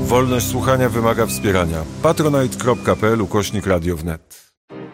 Wolność słuchania wymaga wspierania. patronite.pl/Radio Wnet.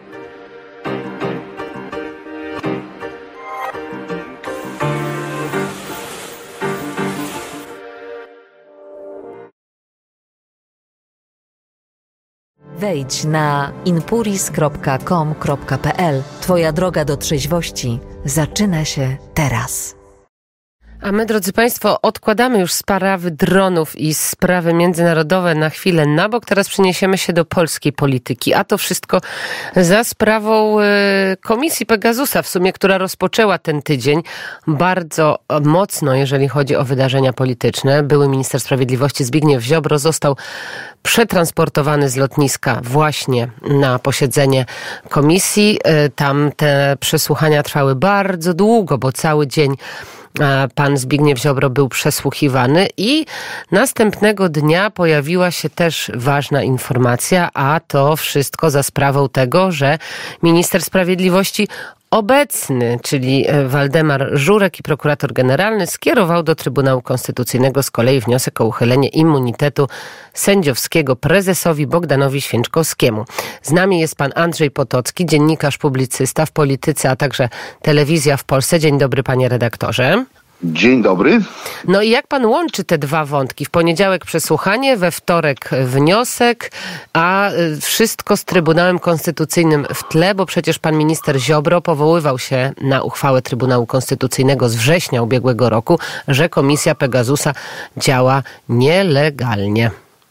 Wejdź na inpuris.com.pl. Twoja droga do trzeźwości zaczyna się teraz. A my, drodzy Państwo, odkładamy już sprawy dronów i sprawy międzynarodowe na chwilę na bok. Teraz przeniesiemy się do polskiej polityki. A to wszystko za sprawą Komisji Pegasusa, w sumie, która rozpoczęła ten tydzień bardzo mocno, jeżeli chodzi o wydarzenia polityczne. Były minister sprawiedliwości Zbigniew Ziobro został przetransportowany z lotniska właśnie na posiedzenie komisji. Tam te przesłuchania trwały bardzo długo, bo cały dzień pan Zbigniew Ziobro był przesłuchiwany i następnego dnia pojawiła się też ważna informacja, a to wszystko za sprawą tego, że minister sprawiedliwości obecny, czyli Waldemar Żurek i prokurator generalny skierował do Trybunału Konstytucyjnego z kolei wniosek o uchylenie immunitetu sędziowskiego prezesowi Bogdanowi Święczkowskiemu. Z nami jest pan Andrzej Potocki, dziennikarz, publicysta w Polityce, a także Telewizja w Polsce. Dzień dobry, panie redaktorze. Dzień dobry. No i jak pan łączy te dwa wątki? W poniedziałek przesłuchanie, we wtorek wniosek, a wszystko z Trybunałem Konstytucyjnym w tle, bo przecież pan minister Ziobro powoływał się na uchwałę Trybunału Konstytucyjnego z września ubiegłego roku, że Komisja Pegasusa działa nielegalnie.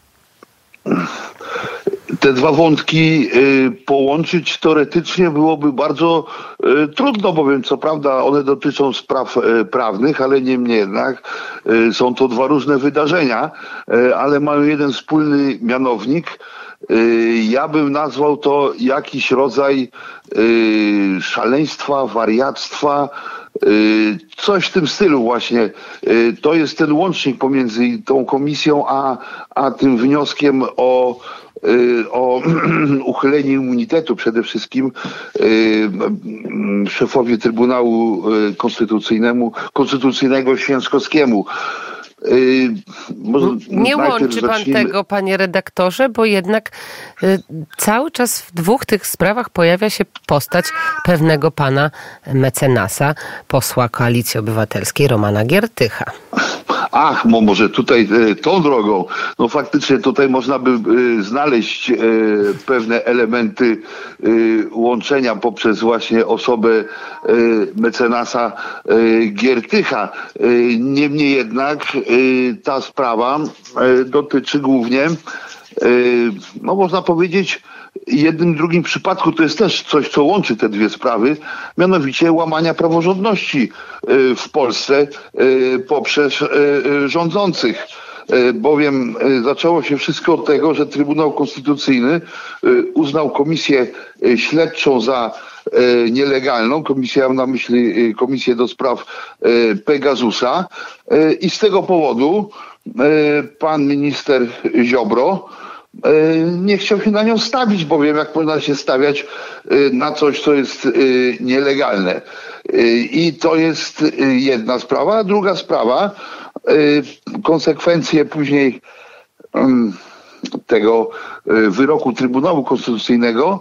Te dwa wątki połączyć teoretycznie byłoby bardzo trudno, bowiem co prawda one dotyczą spraw prawnych, ale niemniej jednak są to dwa różne wydarzenia, ale mają jeden wspólny mianownik. Ja bym nazwał to jakiś rodzaj szaleństwa, wariactwa, coś w tym stylu właśnie. To jest ten łącznik pomiędzy tą komisją a tym wnioskiem o uchylenie immunitetu przede wszystkim szefowi Trybunału Konstytucyjnego Święczkowskiemu. Nie łączy pan tego, panie redaktorze, bo jednak cały czas w dwóch tych sprawach pojawia się postać pewnego pana mecenasa, posła Koalicji Obywatelskiej Romana Giertycha. Ach, może tutaj tą drogą. No faktycznie tutaj można by znaleźć pewne elementy łączenia poprzez właśnie osobę mecenasa Giertycha. Niemniej jednak ta sprawa dotyczy głównie, no można powiedzieć, jednym drugim przypadku to jest też coś, co łączy te dwie sprawy, mianowicie łamania praworządności w Polsce poprzez rządzących. Bowiem zaczęło się wszystko od tego, że Trybunał Konstytucyjny uznał komisję śledczą za nielegalną. Komisję, mam na myśli Komisję do spraw Pegasusa, i z tego powodu pan minister Ziobro nie chciał się na nią stawić, bowiem jak można się stawiać na coś, co jest nielegalne. I to jest jedna sprawa. A druga sprawa, konsekwencje później tego wyroku Trybunału Konstytucyjnego,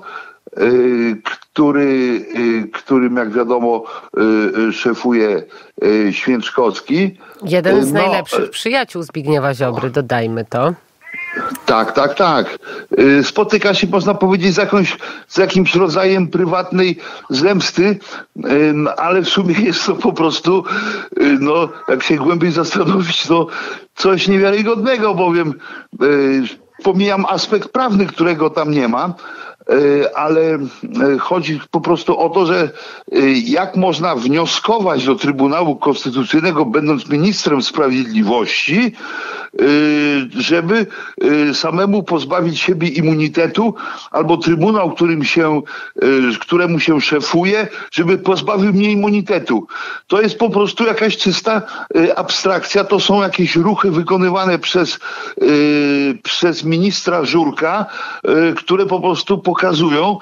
którym jak wiadomo szefuje Święczkowski. Jeden z najlepszych przyjaciół Zbigniewa Ziobry, dodajmy to. Tak. Spotyka się, można powiedzieć, z jakimś rodzajem prywatnej zemsty, ale w sumie jest to po prostu, no, jak się głębiej zastanowić, to coś niewiarygodnego, bowiem pomijam aspekt prawny, którego tam nie ma, ale chodzi po prostu o to, że jak można wnioskować do Trybunału Konstytucyjnego, będąc ministrem sprawiedliwości, żeby samemu pozbawić siebie immunitetu, albo Trybunał, któremu się szefuje, żeby pozbawił mnie immunitetu. To jest po prostu jakaś czysta abstrakcja, to są jakieś ruchy wykonywane przez ministra Żurka, które po prostu pokazują,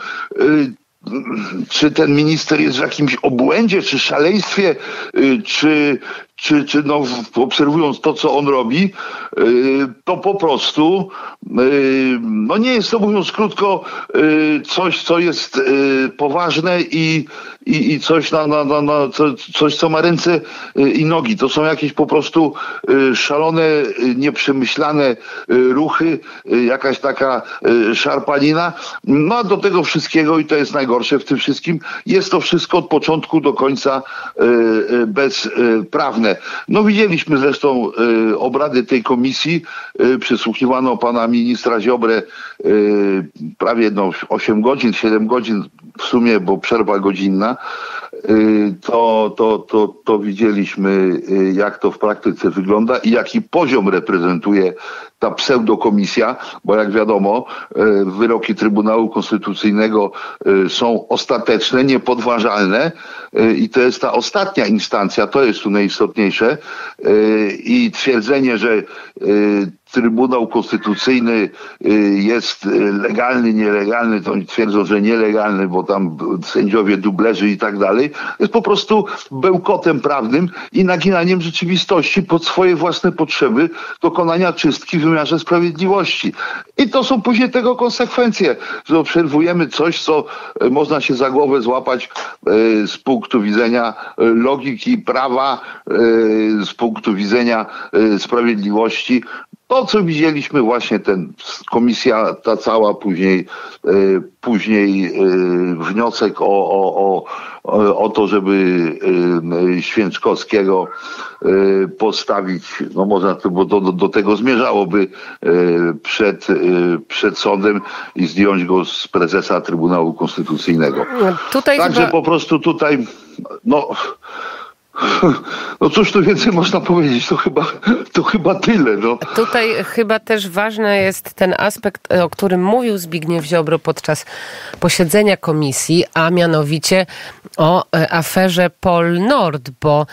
czy ten minister jest w jakimś obłędzie, czy szaleństwie, czy no, obserwując to, co on robi, to po prostu no nie jest to, mówiąc krótko, coś, co jest poważne i coś, coś, co ma ręce i nogi. To są jakieś po prostu szalone, nieprzemyślane ruchy, jakaś taka szarpanina. No a do tego wszystkiego, i to jest najgorsze w tym wszystkim, jest to wszystko od początku do końca bezprawne. No widzieliśmy zresztą obrady tej komisji, przysłuchiwano pana ministra Ziobrę prawie 8 godzin, 7 godzin w sumie, bo przerwa godzinna. To widzieliśmy, jak to w praktyce wygląda i jaki poziom reprezentuje ta pseudokomisja, bo jak wiadomo, wyroki Trybunału Konstytucyjnego są ostateczne, niepodważalne i to jest ta ostatnia instancja, to jest tu najistotniejsze i twierdzenie, że Trybunał Konstytucyjny jest legalny, nielegalny, to oni twierdzą, że nielegalny, bo tam sędziowie dublerzy i tak dalej, jest po prostu bełkotem prawnym i naginaniem rzeczywistości pod swoje własne potrzeby dokonania czystki w wymiarze sprawiedliwości. I to są później tego konsekwencje, że obserwujemy coś, co można się za głowę złapać z punktu widzenia logiki prawa, z punktu widzenia sprawiedliwości. To, co widzieliśmy właśnie, komisja ta cała, później wniosek o to, żeby Święczkowskiego postawić, no można to, bo do tego zmierzałoby przed sądem i zdjąć go z prezesa Trybunału Konstytucyjnego. Także po prostu tutaj, no cóż tu więcej można powiedzieć, to chyba tyle. No. Tutaj chyba też ważny jest ten aspekt, o którym mówił Zbigniew Ziobro podczas posiedzenia komisji, a mianowicie o aferze Polnord, bo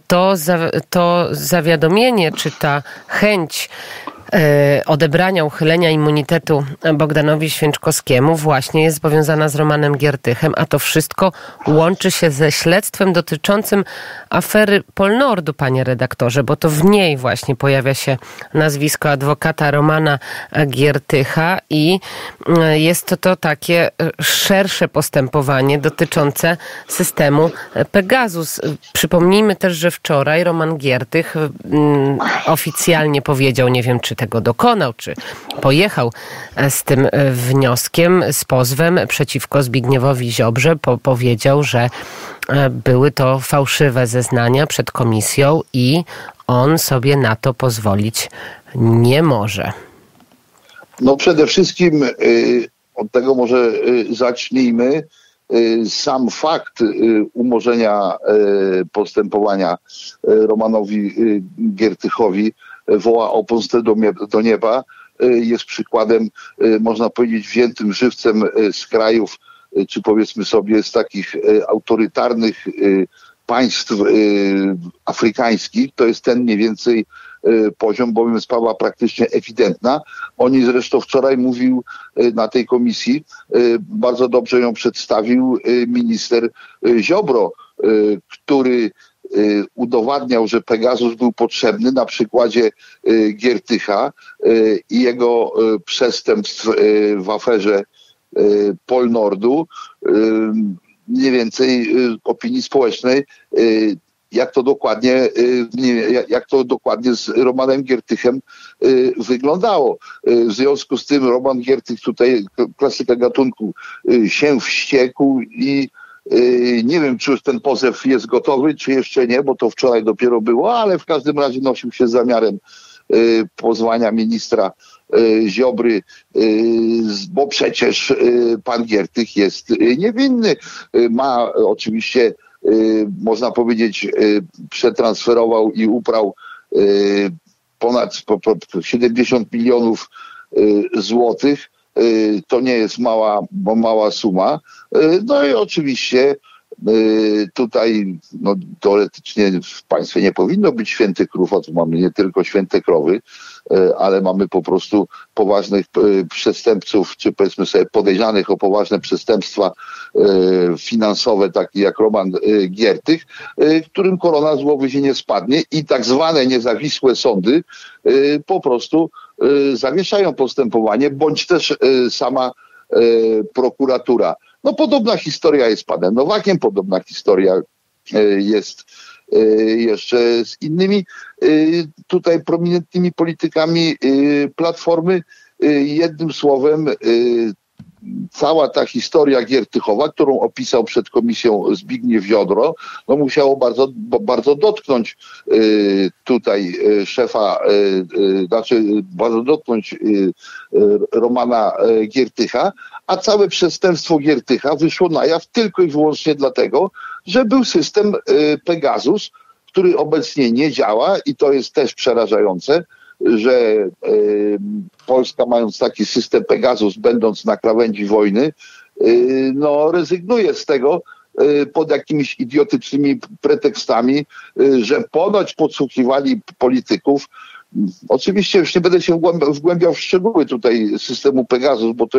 to zawiadomienie, czy ta chęć odebrania, uchylenia immunitetu Bogdanowi Święczkowskiemu właśnie jest powiązana z Romanem Giertychem, a to wszystko łączy się ze śledztwem dotyczącym afery Polnordu, panie redaktorze, bo to w niej właśnie pojawia się nazwisko adwokata Romana Giertycha i jest to takie szersze postępowanie dotyczące systemu Pegasus. Przypomnijmy też, że wczoraj Roman Giertych oficjalnie powiedział, nie wiem, czy tego dokonał, czy pojechał z tym wnioskiem, z pozwem przeciwko Zbigniewowi Ziobrze, powiedział, że były to fałszywe zeznania przed komisją i on sobie na to pozwolić nie może. No przede wszystkim od tego może zacznijmy. Sam fakt umorzenia postępowania Romanowi Giertychowi woła o pomstę do nieba. Jest przykładem, można powiedzieć, wziętym żywcem z krajów, czy powiedzmy sobie z takich autorytarnych państw afrykańskich. To jest ten mniej więcej poziom, bowiem sprawa praktycznie ewidentna. Oni zresztą wczoraj mówił na tej komisji, bardzo dobrze ją przedstawił minister Ziobro, który udowadniał, że Pegasus był potrzebny na przykładzie Giertycha i jego przestępstw w aferze Polnordu. Mniej więcej opinii społecznej, jak to dokładnie z Romanem Giertychem wyglądało. W związku z tym Roman Giertych, tutaj klasyka gatunku, się wściekł i nie wiem, czy już ten pozew jest gotowy, czy jeszcze nie, bo to wczoraj dopiero było, ale w każdym razie nosił się z zamiarem pozwania ministra Ziobry, bo przecież pan Giertych jest niewinny. Ma oczywiście, można powiedzieć, przetransferował i uprał ponad 70 milionów złotych. To nie jest mała suma. No i oczywiście Tutaj no, teoretycznie w państwie nie powinno być świętych krów, a tu mamy nie tylko święte krowy, ale mamy po prostu poważnych przestępców, czy powiedzmy sobie podejrzanych o poważne przestępstwa finansowe, takie jak Roman Giertych, którym korona z głowy się nie spadnie i tak zwane niezawisłe sądy po prostu zawieszają postępowanie, bądź też sama prokuratura. No podobna historia jest z panem Nowakiem, podobna historia jest jeszcze z innymi tutaj prominentnymi politykami Platformy. Jednym słowem, cała ta historia Giertychowa, którą opisał przed komisją Zbigniew Ziobro, no musiało bardzo dotknąć tutaj szefa, bardzo dotknąć Romana Giertycha, a całe przestępstwo Giertycha wyszło na jaw tylko i wyłącznie dlatego, że był system Pegasus, który obecnie nie działa i to jest też przerażające, że Polska, mając taki system Pegasus, będąc na krawędzi wojny, no rezygnuje z tego pod jakimiś idiotycznymi pretekstami, że ponoć podsłuchiwali polityków. Oczywiście już nie będę się wgłębiał w szczegóły tutaj systemu Pegasus, bo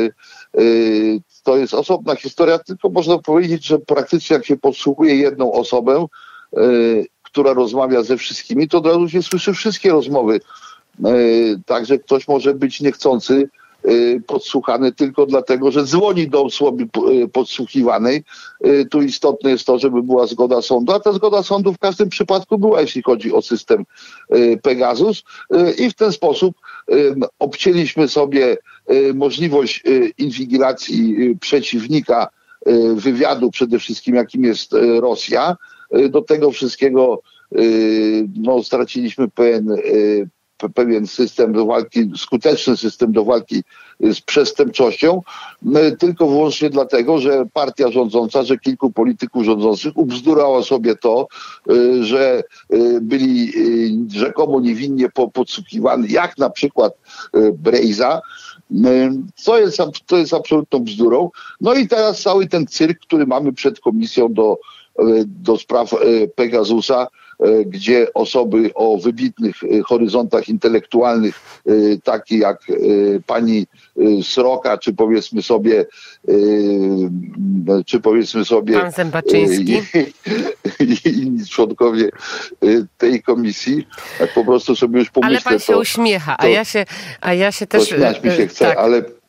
to jest osobna historia, tylko można powiedzieć, że praktycznie jak się podsłuchuje jedną osobę, która rozmawia ze wszystkimi, to od razu się słyszy wszystkie rozmowy. Także ktoś może być niechcący podsłuchany tylko dlatego, że dzwoni do osoby podsłuchiwanej. Tu istotne jest to, żeby była zgoda sądu, a ta zgoda sądu w każdym przypadku była, jeśli chodzi o system Pegasus i w ten sposób obcięliśmy sobie możliwość inwigilacji przeciwnika wywiadu, przede wszystkim jakim jest Rosja. Do tego wszystkiego no, straciliśmy pewien system do walki, skuteczny system do walki z przestępczością, tylko wyłącznie dlatego, że partia rządząca, że kilku polityków rządzących ubzdurało sobie to, że byli rzekomo niewinnie podsłuchiwani, jak na przykład Brejza, to jest absolutną bzdurą. No i teraz cały ten cyrk, który mamy przed komisją do spraw Pegasusa, gdzie osoby o wybitnych horyzontach intelektualnych, takie jak pani Sroka, czy powiedzmy sobie pan Zębaczyński i inni członkowie tej komisji, tak po prostu sobie już pomyślę. Ale pan się uśmiecha, a ja się też... Śmiać mi się chce, tak.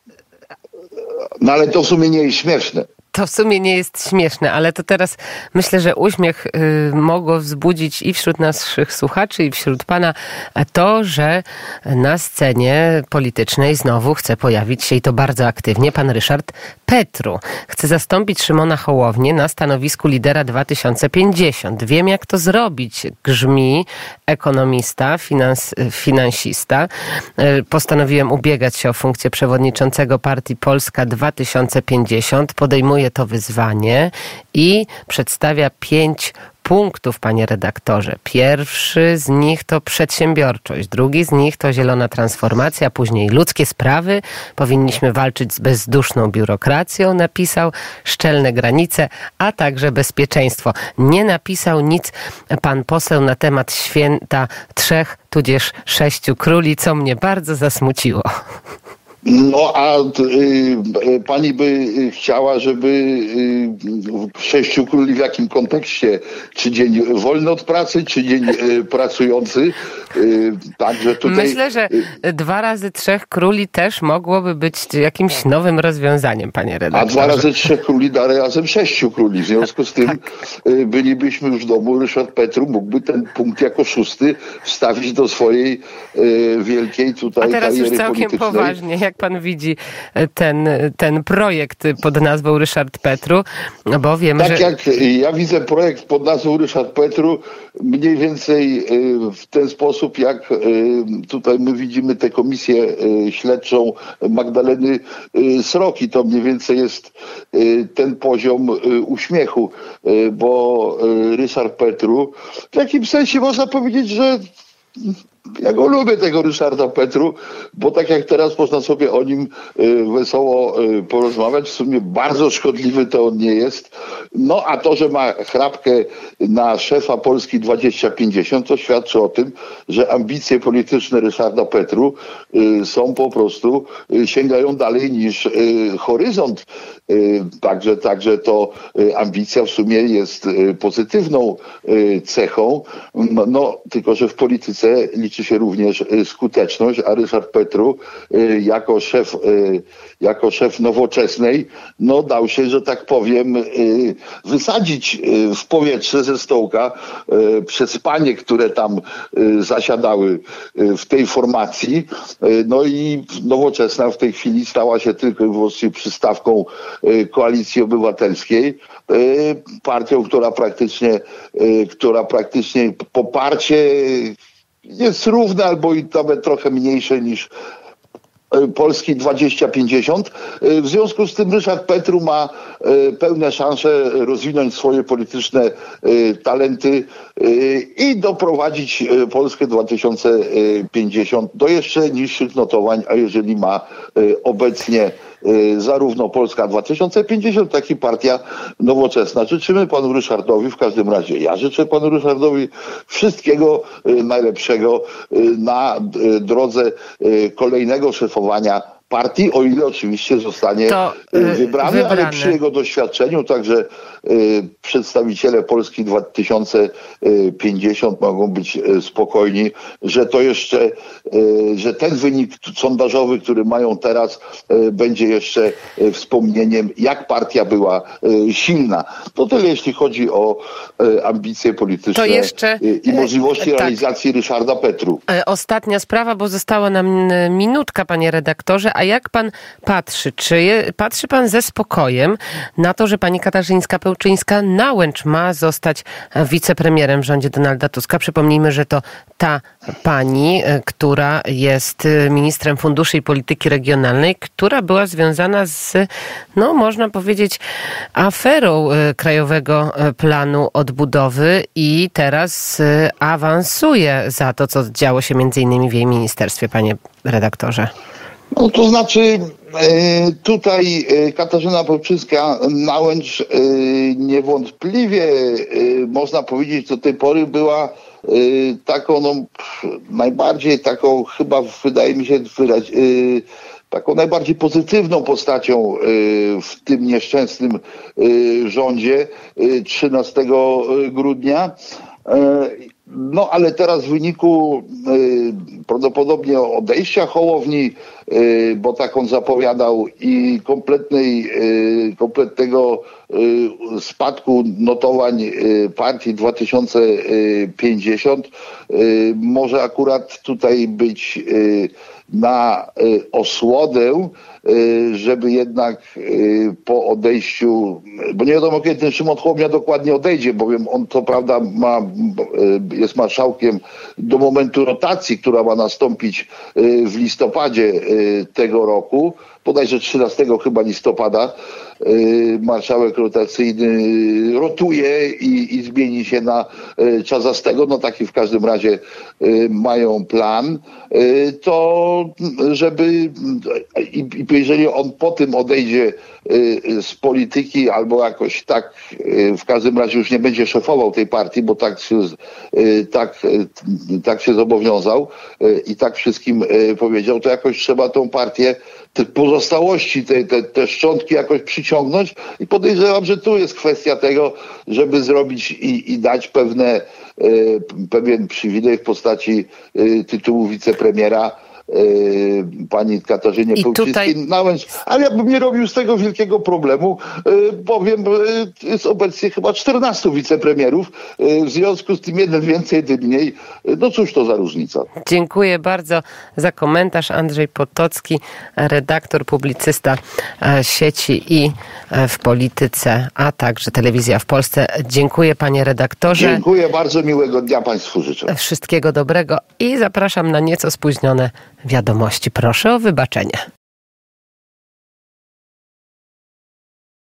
ale to w sumie nie jest śmieszne. To w sumie nie jest śmieszne, ale to teraz myślę, że uśmiech mogło wzbudzić i wśród naszych słuchaczy, i wśród pana to, że na scenie politycznej znowu chce pojawić się, i to bardzo aktywnie, pan Ryszard Petru. Chce zastąpić Szymona Hołownię na stanowisku lidera 2050. Wiem, jak to zrobić, grzmi ekonomista, finansista. Postanowiłem ubiegać się o funkcję przewodniczącego partii Polska 2050. Podejmuję to wyzwanie i przedstawia 5 punktów, panie redaktorze. Pierwszy z nich to przedsiębiorczość, drugi z nich to zielona transformacja, później ludzkie sprawy. Powinniśmy walczyć z bezduszną biurokracją, napisał, szczelne granice, a także bezpieczeństwo. Nie napisał nic pan poseł na temat święta 3 tudzież 6 króli, co mnie bardzo zasmuciło. No a pani by chciała, żeby 6 króli w jakim kontekście? Czy dzień wolny od pracy, czy dzień pracujący? Także tutaj... Myślę, że 2 razy 3 króli też mogłoby być jakimś nowym rozwiązaniem, panie redaktorze. A 2 razy 3 króli da razem 6 króli. W związku z tym tak. Bylibyśmy już w domu. Ryszard Petru mógłby ten punkt jako 6 wstawić do swojej wielkiej tutaj kariery politycznej. A teraz już całkiem poważnie, jak pan widzi ten projekt pod nazwą Ryszard Petru, bo wiemy, tak jak ja widzę projekt pod nazwą Ryszard Petru, mniej więcej w ten sposób, jak tutaj my widzimy tę komisję śledczą Magdaleny Sroki, to mniej więcej jest ten poziom uśmiechu, bo Ryszard Petru w jakimś sensie można powiedzieć, że Ja go lubię, tego Ryszarda Petru, bo tak jak teraz można sobie o nim wesoło porozmawiać, w sumie bardzo szkodliwy to on nie jest. No a to, że ma chrapkę na szefa Polski 2050, to świadczy o tym, że ambicje polityczne Ryszarda Petru są po prostu, sięgają dalej niż horyzont. Także to ambicja w sumie jest pozytywną cechą, no tylko że w polityce liczy się również skuteczność, a Ryszard Petru jako szef Nowoczesnej no dał się, że tak powiem, wysadzić w powietrze ze stołka przez panie, które tam zasiadały w tej formacji. No i Nowoczesna w tej chwili stała się tylko i wyłącznie przystawką Koalicji Obywatelskiej, partią, która praktycznie poparcie jest równe albo i nawet trochę mniejsze niż Polski 2050. W związku z tym Ryszard Petru ma pełne szanse rozwinąć swoje polityczne talenty i doprowadzić Polskę 2050 do jeszcze niższych notowań, a jeżeli ma obecnie zarówno Polska 2050, jak i Partia Nowoczesna. Życzymy panu Ryszardowi, w każdym razie ja życzę panu Ryszardowi wszystkiego najlepszego na drodze kolejnego szefowania partii, o ile oczywiście zostanie wybrany, ale przy jego doświadczeniu także przedstawiciele Polski 2050 mogą być spokojni, że to jeszcze, że ten wynik sondażowy, który mają teraz, będzie jeszcze wspomnieniem, jak partia była silna. To tyle, jeśli chodzi o ambicje polityczne i możliwości realizacji Ryszarda Petru. Ostatnia sprawa, bo została nam minutka, panie redaktorze. A jak pan patrzy? Patrzy pan ze spokojem na to, że pani Katarzyńska-Pełczyńska-Nałęcz ma zostać wicepremierem w rządzie Donalda Tuska? Przypomnijmy, że to ta pani, która jest ministrem funduszy i polityki regionalnej, która była związana z, no można powiedzieć, aferą Krajowego Planu Odbudowy i teraz awansuje za to, co działo się między innymi w jej ministerstwie, panie redaktorze. No to znaczy tutaj Katarzyna Pełczyńska-Nałęcz niewątpliwie można powiedzieć do tej pory była taką najbardziej taką chyba wydaje mi się taką najbardziej pozytywną postacią w tym nieszczęsnym rządzie 13 grudnia. No ale teraz w wyniku prawdopodobnie odejścia Hołowni, bo tak on zapowiadał, i kompletnego spadku notowań partii 2050 może akurat tutaj być na osłodę, żeby jednak po odejściu, bo nie wiadomo kiedy ten Szymon Hołownia dokładnie odejdzie, bowiem on co prawda jest marszałkiem do momentu rotacji, która ma nastąpić w listopadzie tego roku, bodajże 13 chyba listopada. Marszałek rotacyjny rotuje i zmieni się na Czazastego. No taki w każdym razie mają plan. To żeby jeżeli on po tym odejdzie z polityki albo jakoś tak, w każdym razie już nie będzie szefował tej partii, bo tak się zobowiązał i tak wszystkim powiedział, to jakoś trzeba tą partię, te pozostałości, te szczątki jakoś przyciągnąć i podejrzewam, że tu jest kwestia tego, żeby zrobić i dać pewien przywilej w postaci tytułu wicepremiera pani Katarzynie Pełczyńskiej-Nałęcz, ale ja bym nie robił z tego wielkiego problemu, bowiem jest obecnie chyba 14 wicepremierów, w związku z tym jeden więcej, jeden mniej. No cóż to za różnica. Dziękuję bardzo za komentarz. Andrzej Potocki, redaktor, publicysta sieci i w polityce, a także Telewizja w Polsce. Dziękuję, panie redaktorze. Dziękuję bardzo, miłego dnia państwu życzę. Wszystkiego dobrego i zapraszam na nieco spóźnione wiadomości. Proszę o wybaczenie.